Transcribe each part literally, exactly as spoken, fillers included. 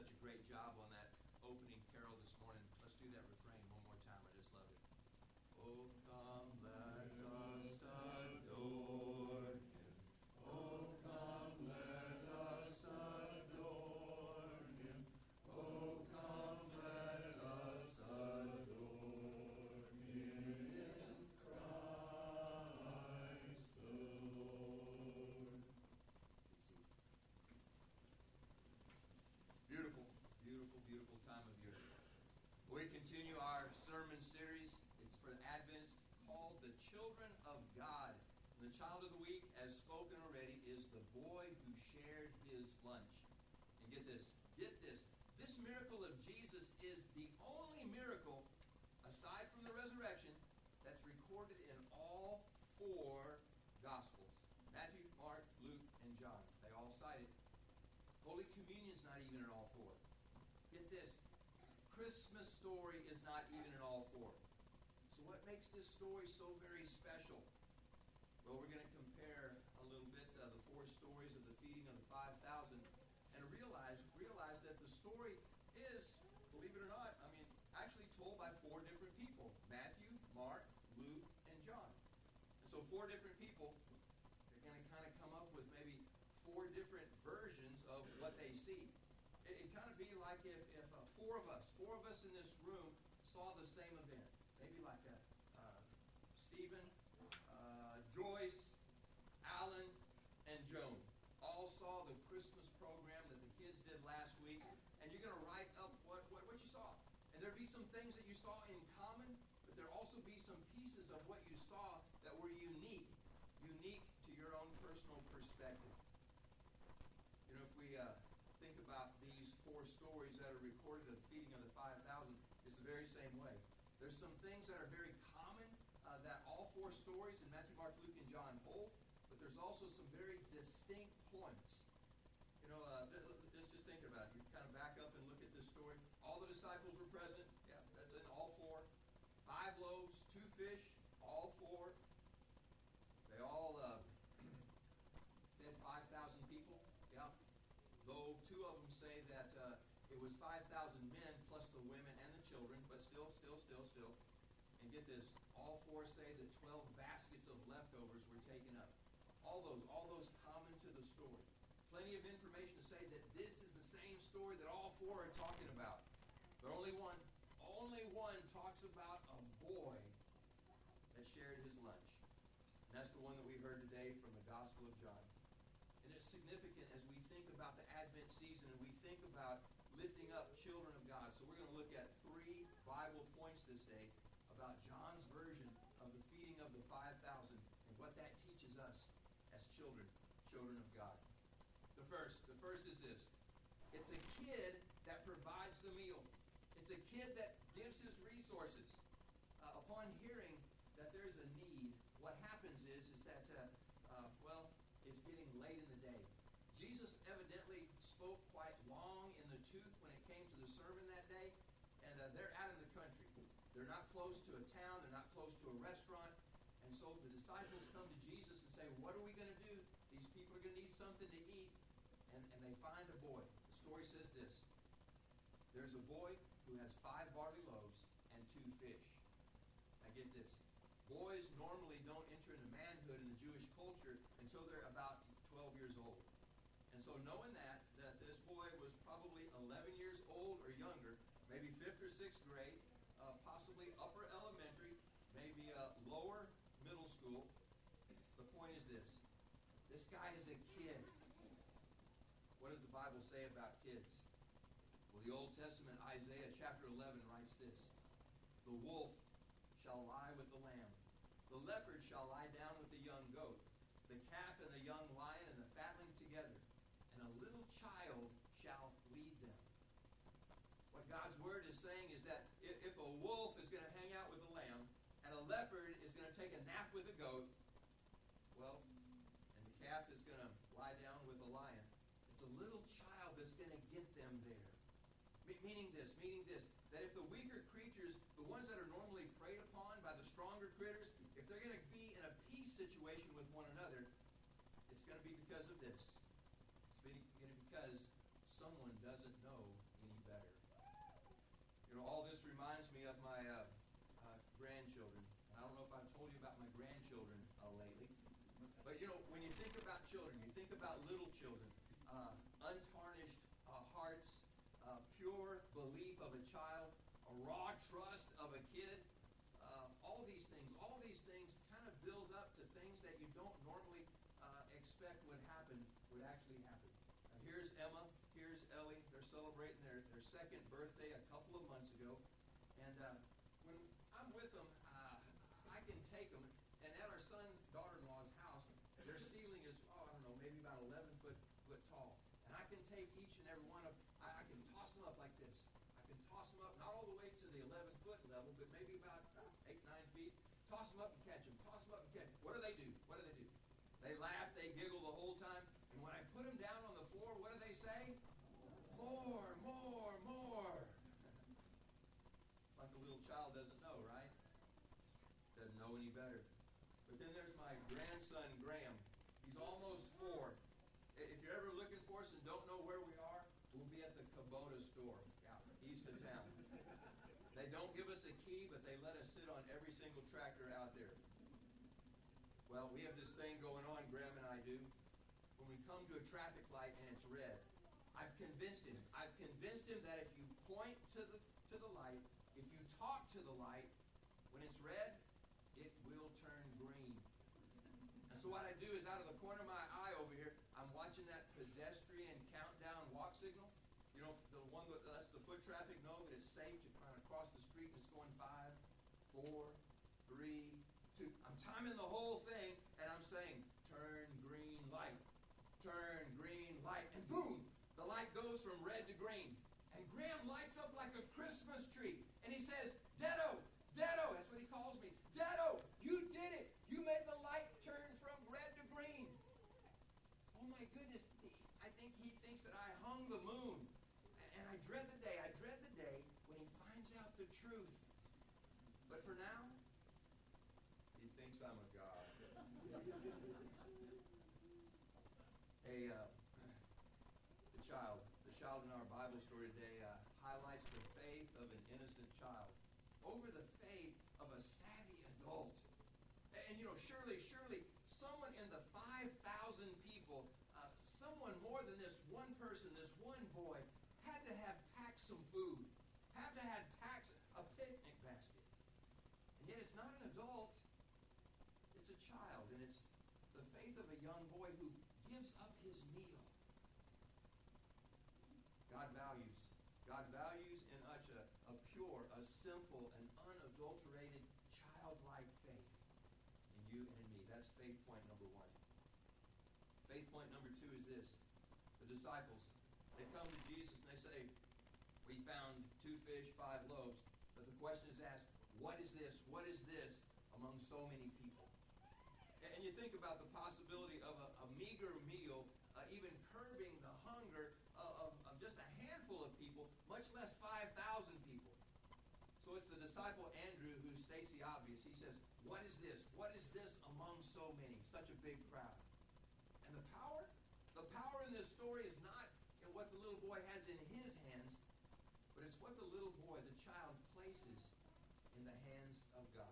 such a great job on that opening carol this morning. Let's do that refrain one more time. I just love it. Oh, come, let us adore him. Oh, come, let us adore him. Oh, come, let us adore him, Christ the Lord. Beautiful, beautiful, beautiful time of year. We continue our sermon series. It's for Advent, called The Children of God. And the child of the week, as spoken already, is the boy who shared his lunch. And get this, get this. This miracle of Jesus is the only miracle, aside from the resurrection, that's recorded in all four Gospels. Matthew, Mark, Luke, and John. They all cite it. Holy Communion's not even in all four. Get this. Christmas story is not even in all four. So what makes this story so very special? Well, we're going to compare a little bit uh, the four stories of the feeding of the five thousand and realize, realize that the story is, believe it or not, I mean, actually told by four different people. Matthew, Mark, Luke, and John. And so four different people are going to kind of come up with maybe four different versions of what they see. It, it kind of be like if, if uh, four of us, four of us in this room saw the same event. Maybe like a, uh, Stephen, uh, Joyce, Alan, and Joan all saw the Christmas program that the kids did last week, and you're going to write up what, what, what you saw. And there'd be some things that you saw in common, but there'd also be some pieces of what you saw that were unique, unique to your own personal perspective. You know, if we uh, think about these four stories that are recorded of the feeding of the five thousand, it's the very same way. There's some things that are very common uh, that all four stories in Matthew, Mark, Luke, and John hold, but there's also some very distinct points. You know, uh, let's just think about it. You kind of back up and look at this story. All the disciples were present. Yeah, that's in all four. Five loaves, two fish, all four. They all uh, fed five thousand people. Yeah. Though two of them say that uh, it was five thousand men plus the women and the children, but still, still, still, still. And get this, all four say that twelve baskets of leftovers were taken up. All those, all those common to the story. Plenty of information to say that this is the same story that all four are talking about. But only one, only one talks about a boy that shared his lunch. And that's the one that we heard today from the Gospel of John. And it's significant as we think about the Advent season and we think about lifting up children of God. So we're going to look at three Bible points this day about John's version of the feeding of the five thousand and what that teaches us as children, children of God. The first, the first is this. It's a kid that provides the meal. It's a kid that gives his resources. Uh, upon hearing that there's a need, what happens is, is that, uh, uh, well, it's getting late in the day. Jesus evidently spoke quite long in the tooth when it came to the sermon that day, and uh, they're out in the country. They're not close to a town. They're not close to a restaurant. And so the disciples come to Jesus and say, what are we going to do? These people are going to need something to eat. And, and they find a boy. The story says this. There's a boy who has five barley loaves and two fish. Now get this. Boys normally don't enter into manhood in the Jewish culture until they're about twelve years old. And so knowing that, that this boy was probably eleven years old or younger, maybe fifth or sixth grade, uh, possibly upper elementary, maybe uh, lower middle school, the point is this. This guy is a kid. What does the Bible say about kids? Well, the Old Testament, Isaiah chapter eleven writes this. The wolf shall lie with the lamb. The leopard shall lie down with the young goat. The calf and the young lion and the fatling together. And a little child shall lead them. What God's word is saying is that if, if a wolf is going to hang out with a lamb, and a leopard is going to take a nap with a goat, well, and the calf is going to lie down with a lion, it's a little child that's going to get them there. Meaning this, meaning this, that if the weaker creatures, the ones that are normally preyed upon by the stronger critters, if they're going to be in a peace situation with one another, it's going to be because of this. It's going to be because someone doesn't know know, all this reminds me of my uh, uh, grandchildren. And I don't know if I've told you about my grandchildren uh, lately. But, you know, when you think about children, you think about little children, uh, untarnished uh, hearts, uh, pure belief of a child, a raw trust of a kid. Uh, all these things, all these things kind of build up to things that you don't normally uh, expect would happen, would actually happen. Uh, here's Emma, here's Ellie. They're celebrating their, their second birthday a couple of months ago. And uh, when I'm with them, uh, I can take them. And at our son, daughter-in-law's house, their ceiling is, oh, I don't know, maybe about eleven foot, foot tall. And I can take each and every one of them, I, I can toss them up like this. I can toss them up, not all the way to the eleven foot level, but maybe about uh, eight, nine feet. Toss them up and catch them. Toss them up and catch them. What do they do? What do they do? They laugh, they giggle the whole time. And when I put them down on the floor, what do they say? More, more, more. It's like a little child doesn't know, right? Doesn't know any better. But then there's my grandson, Graham. He's almost four. If you're ever looking for us and don't know where we are, we'll be at the Kubota store out east of town. They don't give us a key, but they let us sit on every single tractor out there. Well, we have this thing going on, Graham and I do. When we come to a traffic light and it's red, I've convinced him. I've convinced him that if you point to the to the light, if you talk to the light, when it's red, it will turn green. And so what I do is out of the corner of my eye over here, I'm watching that pedestrian countdown walk signal. You know, the one that lets the foot traffic know that it's safe to kind of cross the street and it's going five, four, three, two. I'm timing the whole thing and I'm saying, turn green light, turn green light, and boom, the light goes from red to green. And Graham lights up like a Christmas tree. And he says, Dedo, Dedo, that's what he calls me. Dedo, you did it. You made the light turn from red to green. Oh my goodness. He, I think he thinks that I hung the moon. And I dread the day, I dread the day when he finds out the truth. But for now, he thinks I'm a god. Hey, uh, the child, the child in our Bible story today uh, highlights the faith of an innocent child over the faith of a savvy adult. And, and you know, surely, surely, someone in the five thousand people, uh, someone more than this one person, this one boy, had to have packed some food, had to have packed a picnic basket. And yet it's not an adult, it's a child, and it's the faith of a young boy who gives up his meal. God values, God values in us a, a pure, a simple, and unadulterated childlike faith in you and in me. That's faith point number one. Faith point number two is this. The disciples, they come to Jesus and they say, we found two fish, five loaves. But the question is asked, what is this? What is this among so many people? And you think about the possibility of a, a meager meal, uh, even curbing the hunger of, of, of just a handful of people, much less five thousand people. So it's the disciple Andrew who states the obvious. He says, what is this? What is this among so many? Such a big crowd. And the power? The power in this story is not in what the little boy has in his hands, but it's what the little boy, the child, places in the hands of God.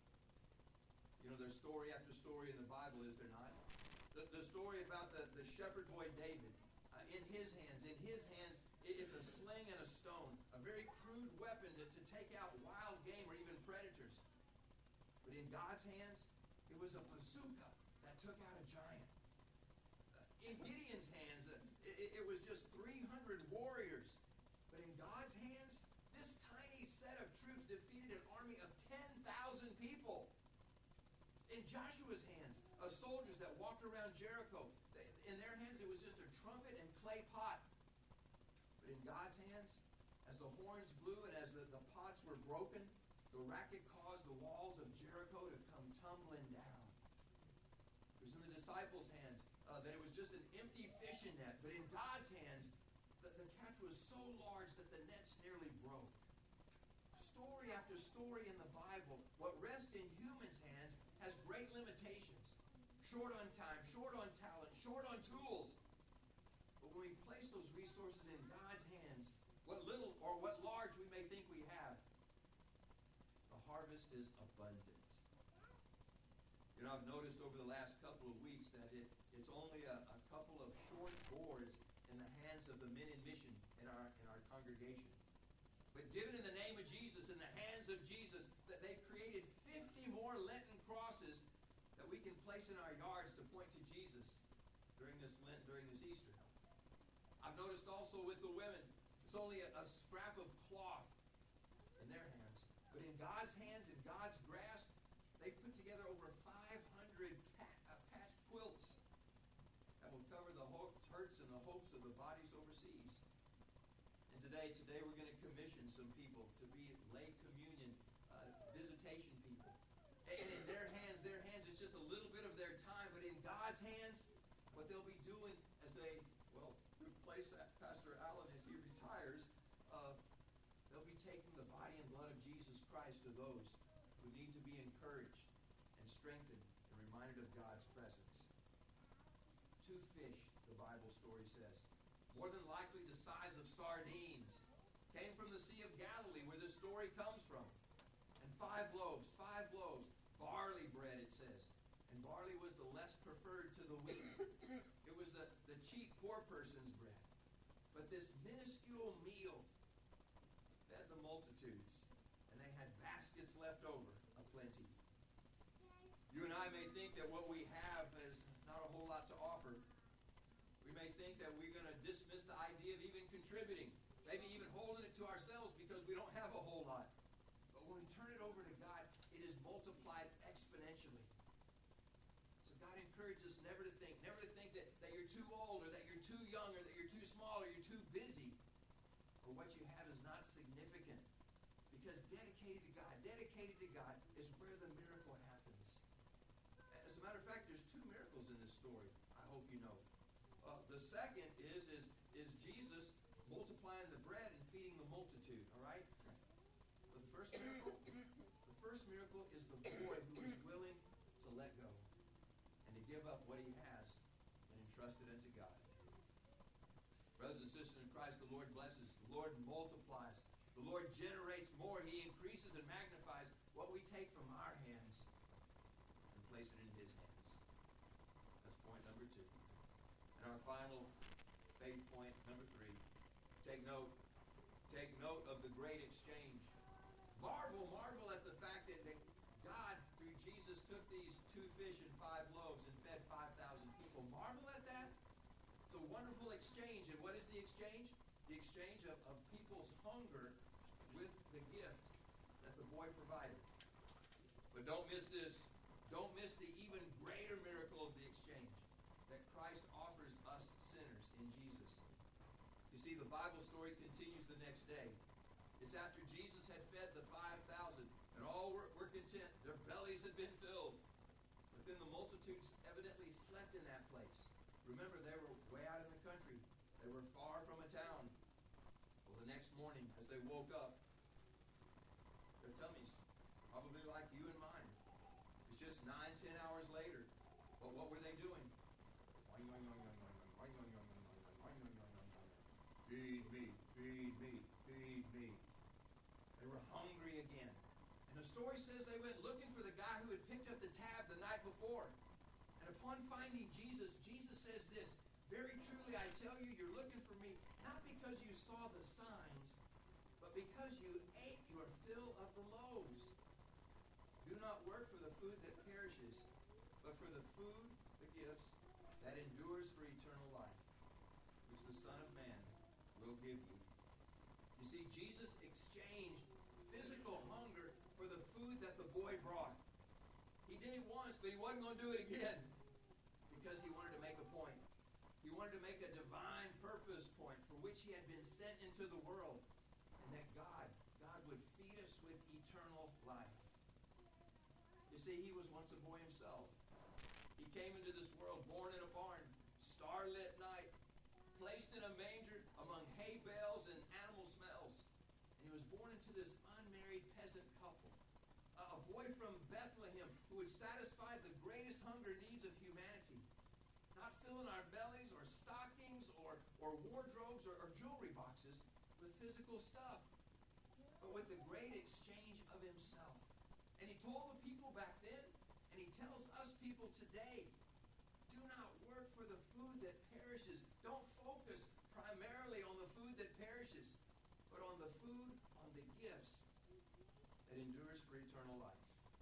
You know, there's story after story in the Bible, is there not? The, the story about the, the shepherd boy David, uh, in his hands, in his hands, it, it's a sling and a stone, a very crude weapon to, to take out wild game or even predators. But in God's hands, it was a bazooka that took out a giant. Uh, in Gideon's hands, uh, it, it was just three hundred warriors. But in God's hands, this tiny set of troops defeated an army of ten thousand people. In Joshua's hands, uh, soldiers that walked around Jericho, they, in their hands it was just a trumpet and clay pot. But in God's hands, as the horns blew and as the, the pots were broken, the racket caused the walls of Jericho to come tumbling down. It was in the disciples' hands uh, that it was just an empty fishing net. But in God's hands, the, the catch was so large that the nets nearly broke. Story after story in the Bible, what rests in humans' hands has great limitations. Short on time, short on talent, short on tools. But when we place those resources in God's hands, what little or what large we may think we have, the harvest is abundant. You know, I've noticed over the last couple of weeks that it, it's only a, a couple of short boards in the hands of the men in mission in our in our congregation. But given in the name of Jesus, in the hands of Jesus, that they've created fifty more Lenten crosses that we can place in our yards to point to Jesus during this Lent, during this Easter. I've noticed also with the women, it's only a, a scrap of cloth in their hands. But in God's hands, in God's grasp, they put together over five hundred pat, uh, patched quilts that will cover the ho- hurts and the hopes of the bodies overseas. And today, today we're going to commission some people to be lay communion, uh, visitation people. And in their hands, their hands is just a little bit of their time, but in God's hands, what they'll be doing as they, well, replace Pastor Allen as he retires, uh, they'll be taking the body and blood of Jesus Christ to those who need to be encouraged and strengthened and reminded of God's presence. Two fish, the Bible story says, more than likely the size of sardines, came from the Sea of Galilee where this story comes from. And five loaves, five loaves, barley bread it says. And barley was the less preferred to the wheat. It was the, the cheap poor person's bread. But this minuscule meal fed the multitudes, and they had baskets left over aplenty. You and I may think that what we have is not a whole lot to offer. We may think that we're going to dismiss the idea of even contributing, maybe even holding it to ourselves because we don't have a whole lot. But when we turn it over to God, it is multiplied exponentially. So God encourages us never to think, never to think that, that you're too old or that you're too young or that you're too small or you're too busy, or what you have is not significant. Because dedicated to God, dedicated to God is where the miracle happens. As a matter of fact, there's two miracles in this story, I hope you know. Uh, the second is, is, is Jesus multiplying the bread and feeding the multitude, all right? But the first miracle, the first miracle is the boy who is willing to let go and to give up what he has and entrust it unto God. Brothers and sisters in Christ, the Lord blesses, the Lord multiplies, the Lord generates more. He increases and magnifies what we take from our hands and place it in his hands. That's point number two. And our final faith point, number three, take note. Take note of the great exchange. Marvel, marvel at the fact that, that God, through Jesus, took these two fish and five loaves and fed five thousand people. Marvel at that. It's a wonderful exchange. And what is the exchange? The exchange of, of people's hunger with the gift that the boy provided. But don't miss this. Don't miss the even greater miracle of the exchange that Christ offers us sinners in Jesus. You see, the Bible story continues the next day. It's after Jesus had fed the five thousand, and all were, were content. Their bellies had been filled. But then the multitudes evidently slept in that place. Remember, they were way out in the country. They were far from a town. Well, the next morning, as they woke up, their tummies, probably like you and mine, it's just nine, ten hours later. But what were they doing? Feed me, feed me, feed me. They were hungry again. And the story says they went looking for the guy who had picked up the tab the night before. And upon finding Jesus, Jesus says this, very truly I tell you, you're looking for me, not because you saw the signs, but because you ate your fill of the loaves. Do not work for the food that perishes, but for the food, the gifts, that endures for eternal life, which the Son of Man will give you. You see, Jesus exchanged physical hunger for the food that the boy brought. He did it once, but he wasn't going to do it again because he wanted to make a point. He wanted to make a divine purpose point for which he had been sent into the world, and that God, God would feed us with eternal life. You see, he was once a boy himself. He came into this world born in a barn, starlit night, placed in a manger among hay bales and animal smells. And he was born into this unmarried peasant couple. A boy from Bethlehem who would satisfy the greatest hunger needs of humanity. Not filling our bellies or stockings or, or wardrobes or, or jewelry boxes, with physical stuff, but with the great exchange of himself. And he told the people back then, and he tells us people today, do not work for the food that perishes. Don't focus primarily on the food that perishes, but on the food, on the gifts that endures for eternal life.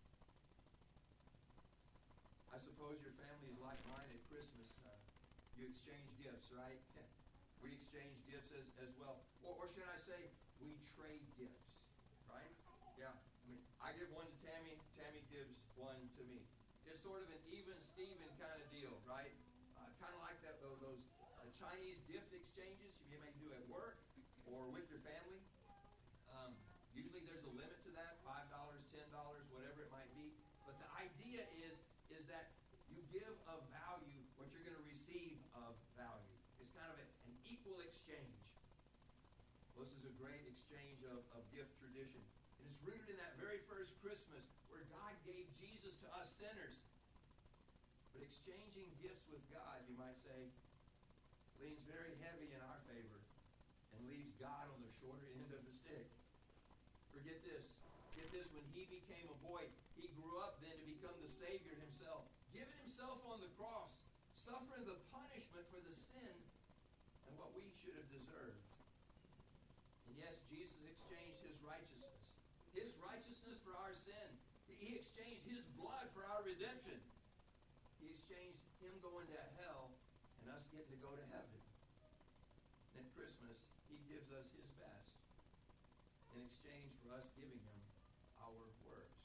I suppose your family is like mine at Christmas. Uh, you exchange gifts, right? We exchange gifts as, as well. Or, or should I say, we trade gifts, right? Yeah. I mean, I give one to Tammy, Tammy gives one to me. It's sort of an even Steven kind of deal, right? Uh, kind of like that, those, those uh, Chinese gift exchanges you may do at work or with your family. Um, usually there's a limit to that, five dollars, ten dollars, whatever it might be. But the idea is, is that you give of value what you're going to receive of value. It's kind of a, an equal exchange. Well, this is a great exchange of, of gift tradition. And it's rooted in that very first Christmas where God gave Jesus to us sinners. But exchanging gifts with God, you might say, leans very heavy in our favor and leaves God on the shorter end of the stick. Forget this. Get this, when he became a boy, he grew up then to become the Savior himself, giving himself on the cross, suffering the punishment for the sin and what we should have deserved. And yes, Jesus exchanged his righteousness, his righteousness for our sin. He exchanged his blood for our redemption. He exchanged him going to hell and us getting to go to heaven. And at Christmas, he gives us his best in exchange for us giving him our worst.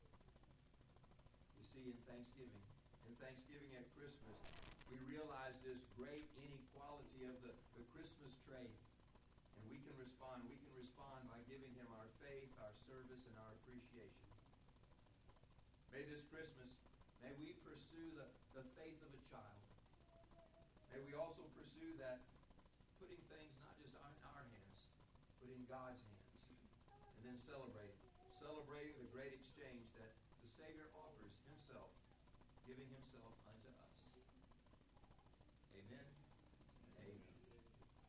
You see, in Thanksgiving, in Thanksgiving at Christmas, we realize this great inequality of the, the Christmas trade. And we can respond. We can respond by giving him our faith, our service, and our appreciation. May this Christmas, may we pursue the, the faith of a child. May we also pursue that, putting things not just in our hands, but in God's hands. And then celebrating. Celebrating the great exchange that the Savior offers himself, giving himself unto us. Amen.